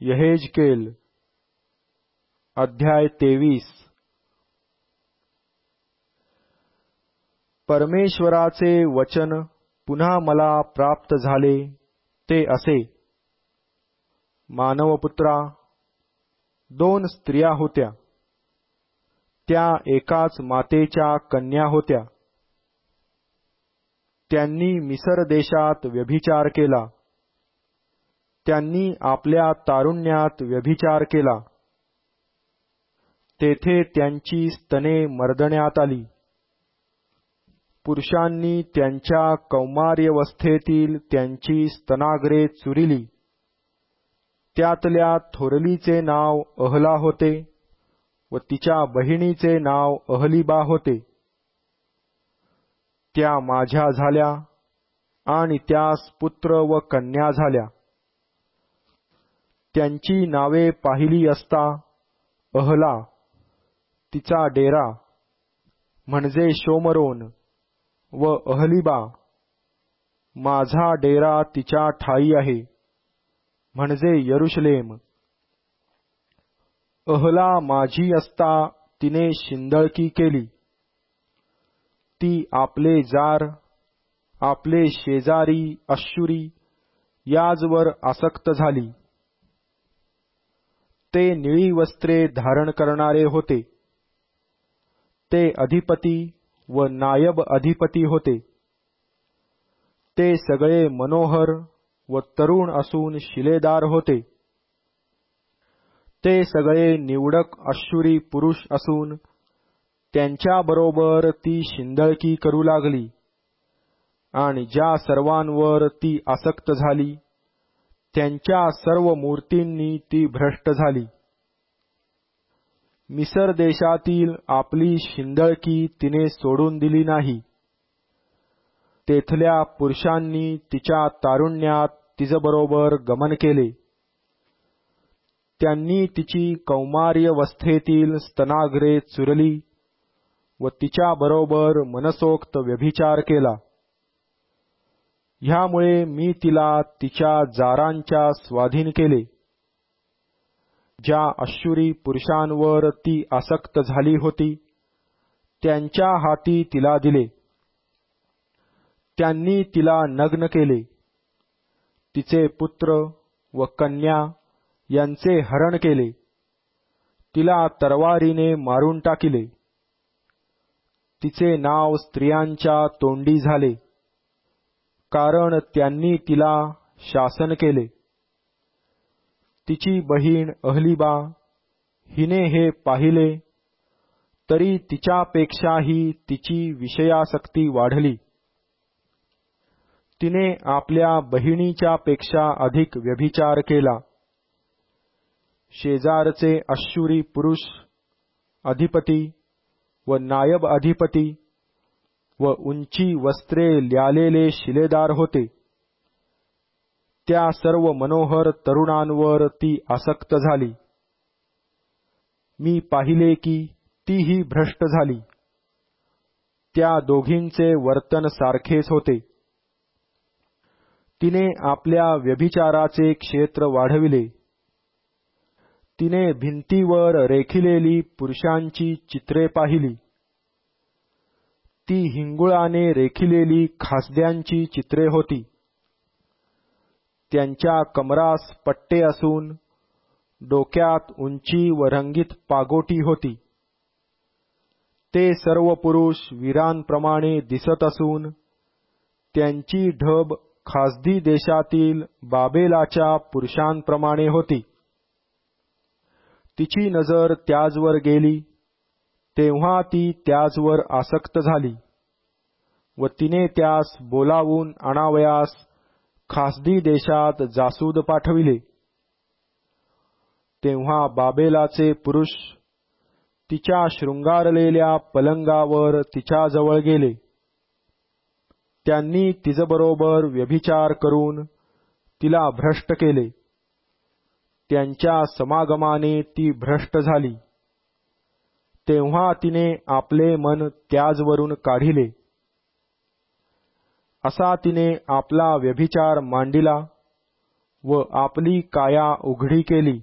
यहेजकेल अध्याय 23। परमेश्वराचे वचन पुन्हा मला प्राप्त झाले ते असे, मानवपुत्रा, 2 स्त्रिया होत्या, त्या एकाच मातेच्या कन्या होत्या। त्यांनी मिसर देशात व्यभिचार केला, त्यांनी आपल्या तारुण्यात व्यभिचार केला। तेथे त्यांची स्तने मर्दण्यात आली। पुरुषांनी त्यांच्या कौमार्यावस्थेतील त्यांची स्तनाग्रे चुरिली। त्यातल्या थोरलीचे नाव अहला होते व तिच्या बहिणीचे नाव अहलिबा होते। त्या माझ्या झाल्या आणि त्यास पुत्र व कन्या झाल्या। त्यांची नावे पाहिली असता अहला, तिचा डेरा म्हणजे शोमरोन, व अहलिबा, माझा डेरा तिच्या ठाई आहे म्हणजे यरुशलेम। अहला माझी असता तिने शिंदळकी केली। ती आपले जार, आपले शेजारी अश्शूरी याजवर आसक्त झाली। ते निळी वस्त्रे धारण करणारे होते। ते अधिपती व नायब अधिपती होते। ते सगळे मनोहर व तरुण असून शिलेदार होते। ते सगळे निवडक अश्शूरी पुरुष असून त्यांच्याबरोबर ती शिंदळकी करू लागली, आणि ज्या सर्वांवर ती आसक्त झाली त्यांच्या सर्व मूर्तींनी ती भ्रष्ट झाली। मिसर देशातील आपली शिंदळकी तिने सोडून दिली नाही। तेथल्या पुरुषांनी तिच्या तारुण्यात तिच्याबरोबर गमन केले। त्यांनी तिची कौमार्यावस्थेतील स्तनाग्रे चुरली व तिच्याबरोबर मनसोक्त व्यभिचार केला। ह्यामुळे मी तिला तिच्या जारांच्या स्वाधीन केले। ज्या अश्शूरी पुरुषांवर ती आसक्त झाली होती त्यांच्या हाती तिला दिले। त्यांनी तिला नग्न केले। तिचे पुत्र व कन्या यांचे हरण केले। तिला तरवारीने मारून टाकिले। तिचे नाव स्त्रियांच्या तोंडी झाले, कारण त्यांनी तिला शासन केले। तिची बहीण अहलिबा हिने हे पाहिले, तरी तिच्यापेक्षाही तिची विषयासक्ती वाढली। तिने आपल्या बहिणीच्या पेक्षा अधिक व्यभिचार केला। शेजारचे अश्शूरी पुरुष अधिपती व नायब अधिपती व उंची वस्त्रे ल्यालेले शिलेदार होते। त्या सर्व मनोहर तरुणांवर ती आसक्त झाली। मी पाहिले की तीही भ्रष्ट झाली। त्या दोघींचे वर्तन सारखेच होते। तिने आपल्या व्यभिचाराचे क्षेत्र वाढविले। तिने भिंतीवर रेखिलेली पुरुषांची चित्रे पाहिली। ती हिंगुळाने रेखिलेली खासद्यांची चित्रे होती। त्यांच्या कमरास पट्टे असून डोक्यात उंची व रंगीत पागोटी होती। ते सर्व पुरुष वीरांप्रमाणे दिसत असून त्यांची ढब खासदी देशातील बाबेलाच्या पुरुषांप्रमाणे होती। तिची नजर त्याजवर गेली तेव्हा ती त्याजवर आसक्त झाली व तिने त्यास बोलावून आणावयास खासदी देशात जासूद पाठविले। तेव्हा बाबेलाचे पुरुष तिच्या शृंगारलेल्या पलंगावर तिच्याजवळ गेले। त्यांनी तिच्याबरोबर व्यभिचार करून तिला भ्रष्ट केले। त्यांच्या समागमाने ती भ्रष्ट झाली। तेव्हा तिने आपले मन त्याजवरून काढिले। असा तिने आपला व्यभिचार मांडिला व आपली काया उघडी केली,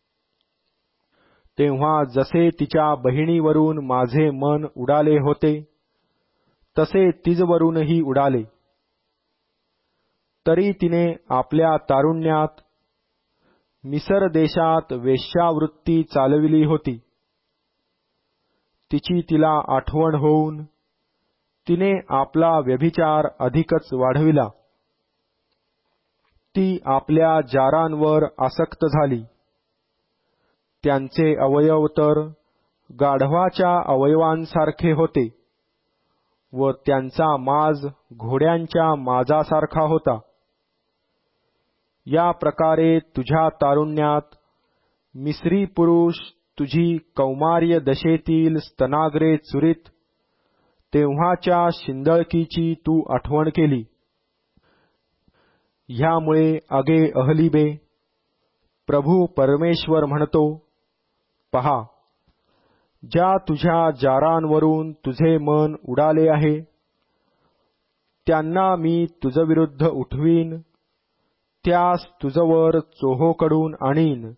तेव्हा जसे तिच्या बहिणीवरून माझे मन उडाले होते तसे तिजवरूनही उडाले. तरी तिने आपल्या तारुण्यात मिसर देशात वेश्यावृत्ती चालविली होती. तिची तिला आठवण होऊन तिने आपला व्यभिचार अधिकच वाढविला. ती आपल्या जारांवर आसक्त झाली. त्यांचे अवयव तर गाढवाच्या अवयवांसारखे होते व त्यांचा माज घोड्यांच्या माजासारखा होता. या प्रकारे तुझ्या तारुण्यात मिस्री पुरुष तुझी कौमार्य दशेतील स्तनाग्रे चुरीत तेव्हाच्या शिंदळकीची तू आठवण केली. ह्यामुळे अगे अहलिबे, प्रभू परमेश्वर म्हणतो, पहा, ज्या तुझ्या जारांवरून तुझे मन उडाले आहे त्यांना मी तुझविरुद्ध उठवीन, त्यास तुझवर चोहोकडून आणीन.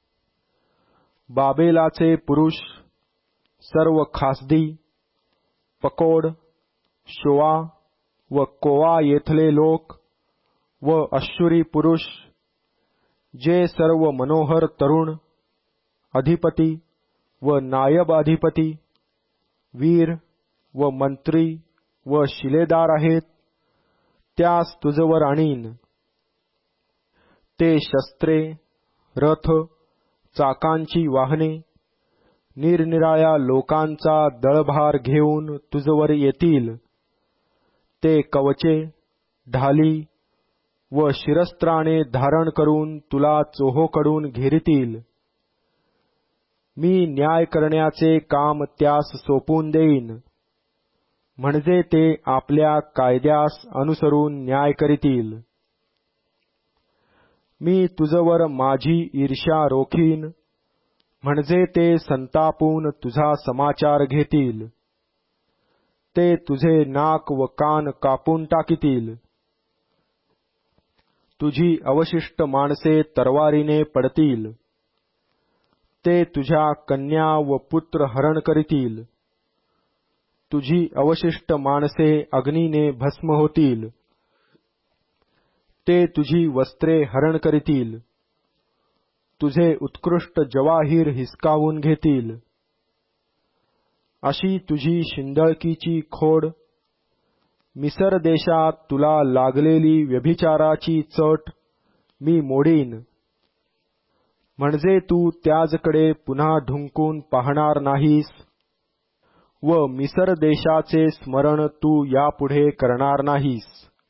बाबेलाचे पुरुष, सर्व खासदी, पकोड, शोआ व कोआ येथले लोक व अश्शुरी पुरुष, जे सर्व मनोहर तरुण, अधिपती व नायब अधिपती, वीर व मंत्री व शिलेदार आहेत, त्यास तुझवर आणीन. ते शस्त्रे, रथ, चाकांची वाहने, निरनिराळ्या लोकांचा दळभार घेऊन तुझवर येतील. ते कवचे, ढाली व शिरस्त्राणे धारण करून तुला चोहोकडून घेरितील. मी न्याय करण्याचे काम त्यास सोपून देईन, म्हणजे ते आपल्या कायद्यास अनुसरून न्याय करीतील. मी तुझवर माझी ईर्ष्या रोखीन, म्हणजे ते संतापून तुझा समाचार घेतील. ते तुझे नाक व कान कापून टाकीतील. तुझी अवशिष्ट माणसे तरवारीने पडतील. ते तुझ्या कन्या व पुत्र हरण करीतील. तुझी अवशिष्ट माणसे अग्नीने भस्म होतील. ते तुझी वस्त्रे हरण करीतील. तुझे उत्कृष्ट जवाहीर हिसकावून घेतील. अशी तुझी शिंदळकीची खोड, मिसर देशात तुला लागलेली व्यभिचाराची चट मी मोडीन, म्हणजे तू त्याजकडे पुन्हा ढुंकून पाहणार नाहीस व मिसर देशाचे स्मरण तू यापुढे करणार नाहीस.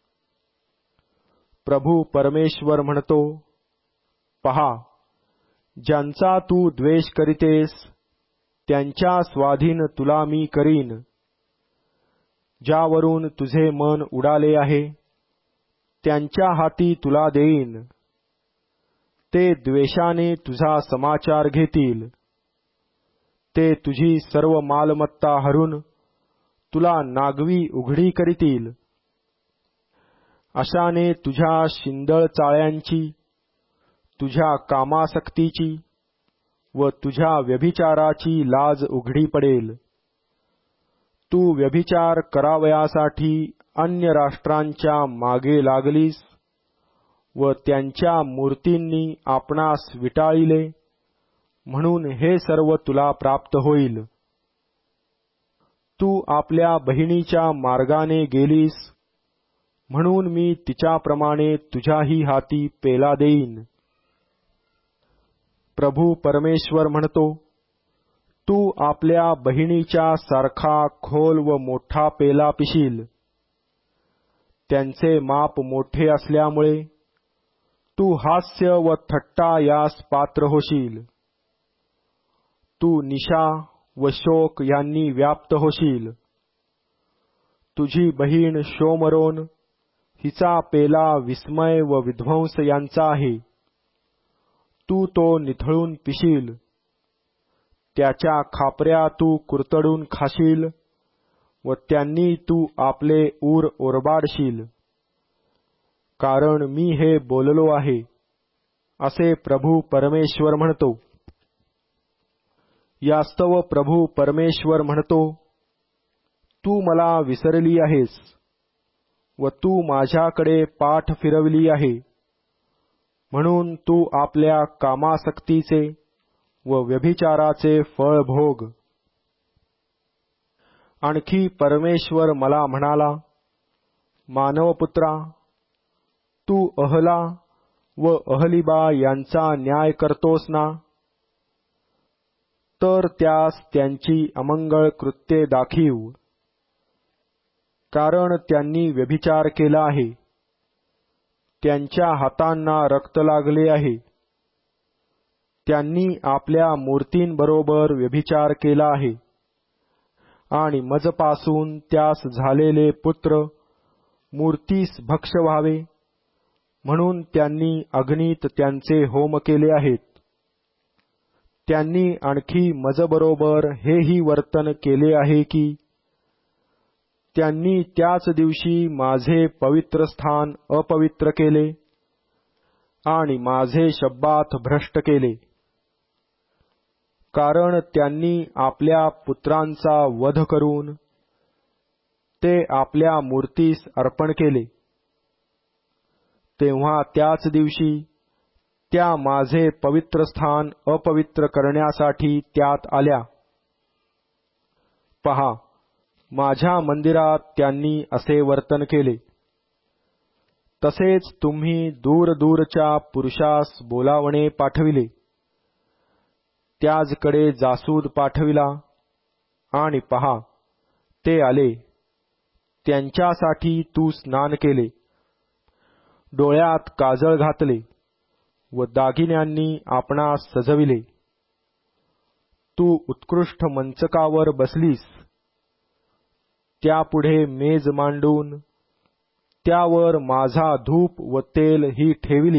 प्रभू परमेश्वर म्हणतो, पहा, ज्यांचा तू द्वेष करीतेस त्यांच्या स्वाधीन तुला मी करीन. ज्यावरून तुझे मन उडाले आहे त्यांच्या हाती तुला देईन. ते द्वेषाने तुझा समाचार घेतील. ते तुझी सर्व मालमत्ता हरून तुला नागवी उघडी करीतील. अशाने तुझ्या शिंदळ चाळ्यांची, तुझ्या कामासक्तीची व तुझ्या व्यभिचाराची लाज उघडी पडेल. तू व्यभिचार करावयासाठी अन्य राष्ट्रांच्या मागे लागलीस व त्यांच्या मूर्तींनी आपणास विटाळिले, म्हणून हे सर्व तुला प्राप्त होईल. तू आपल्या बहिणीच्या मार्गाने गेलीस, म्हणून मी तिच्याप्रमाणे तुझ्याही हाती पेला देईन. प्रभू परमेश्वर म्हणतो, तू आपल्या बहिणीच्या सारखा खोल व मोठा पेला पिशील. त्यांचे माप मोठे असल्यामुळे तू हास्य व थट्टा यास पात्र होशील. तू निशा व शोक यांनी व्याप्त होशील. तुझी बहीण शोमरोन, हिचा पेला विस्मय व विध्वंस यांचा आहे. तू तो निथळून पिशील. त्याच्या खापऱ्या तू कुरतडून खाशील व त्यांनी तू आपले ऊर ओरबाडशील. कारण मी हे बोललो आहे. असे प्रभू परमेश्वर म्हणतो. यास्तव प्रभू परमेश्वर म्हणतो, तू मला विसरली आहेस व तू माझ्याकडे पाठ फिरवली आहे, म्हणून तू आपल्या कामासक्तीचे व व्यभिचाराचे फळ भोग. आणखी परमेश्वर मला म्हणाला, मानवपुत्रा, तू अहला व अहलिबा यांचा न्याय करतोस ना? तर त्यास त्यांची अमंगळ कृत्ये दाखीव, कारण त्यांनी व्यभिचार केला आहे. त्यांच्या हातांना रक्त लागले आहे. त्यांनी आपल्या मूर्तींबरोबर व्यभिचार केला आहे आणि मजपासून त्यास झालेले पुत्र मूर्तीस भक्ष्य व्हावे, म्हणून त्यांनी अग्नीत त्यांचे होम केले आहेत. त्यांनी आणखी मजबरोबर हेही वर्तन केले आहे की त्यांनी त्याच दिवशी माझे पवित्र स्थान अपवित्र केले आणि माझे शब्बात भ्रष्ट केले, कारण त्यांनी आपल्या पुत्रांचा वध करून ते आपल्या मूर्तीस अर्पण केले. तेव्हा त्याच दिवशी त्या माझे पवित्र स्थान अपवित्र करण्यासाठी त्यात आल्या. पहा, माझ्या मंदिरात त्यांनी असे वर्तन केले. तसेच तुम्ही दूरदूरच्या पुरुषास बोलावणे पाठविले, त्याजकडे जासूद पाठविला आणि पहा, ते आले. त्यांच्यासाठी तू स्नान केले, डोळ्यात काजळ घातले व दागिन्यांनी आपणास सजविले. तू उत्कृष्ट मंचकावर बसलीस, त्यापुढे मेज मांडून त्यावर माझा धूप व तेल ही ठेविली.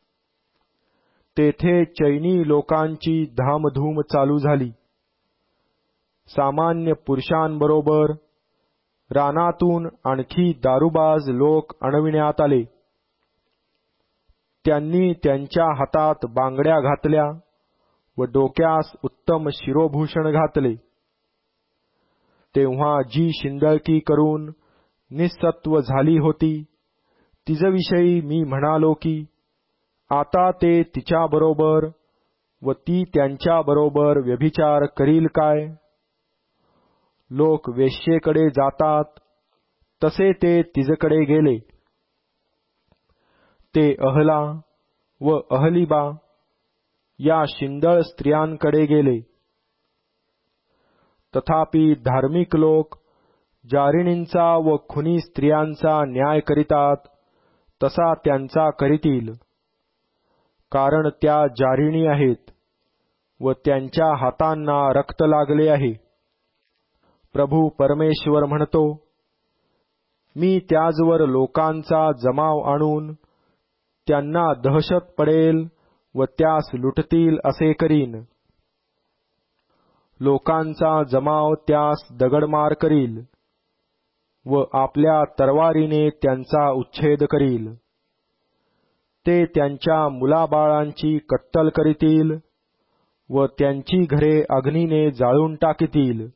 तेथे चैनी लोकांची धामधूम चालू झाली. सामान्य पुरुषांबरोबर रानातून आणखी दारूबाज लोक आणविण्यात आले. त्यांनी त्यांच्या हातात बांगड्या घातल्या व डोक्यास उत्तम शिरोभूषण घातले. तेव्हा जी शिंदळकी करून निःसत्व झाली होती, तिच्याविषयी मी म्हणालो की आता ते तिच्याबरोबर व ती त्यांच्याबरोबर व्यभिचार करील काय? लोक वेश्येकडे जातात, तसे ते तिच्याकडे गेले. ते अहला व अहलिबा या शिंदळ स्त्रियांकडे गेले. तथापि धार्मिक लोक जारिणींचा व खुनी स्त्रियांचा न्याय करीतात, तसा त्यांचा करीतील, कारण त्या जारिणी आहेत व त्यांच्या हातांना रक्त लागले आहे. प्रभू परमेश्वर म्हणतो, मी त्याजवर लोकांचा जमाव आणून त्यांना दहशत पडेल व त्यास लुटतील असे करीन. लोकांचा जमाव त्यास दगडमार करील व आपल्या तरवारीने त्यांचा उच्छेद करील. ते त्यांच्या मुलाबाळांची कत्तल करीतील व त्यांची घरे अग्नीने जाळून टाकीतील.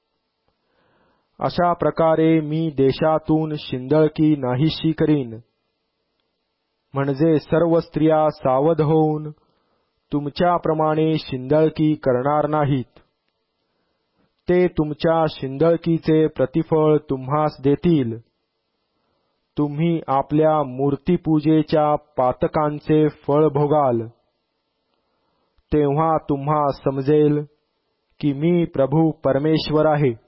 अशा प्रकारे मी देशातून शिंदळकी नाहीशी करीन, म्हणजे सर्व स्त्रिया सावध होऊन तुमच्याप्रमाणे शिंदळकी करणार नाहीत. ते तुमच्या शिंदळकीचे प्रतिफळ तुम्हास देतील. तुम्ही आपल्या मूर्तीपूजेच्या पातकांचे फळ भोगाल. तेव्हा तुम्हा समजेल की मी प्रभू परमेश्वर आहे.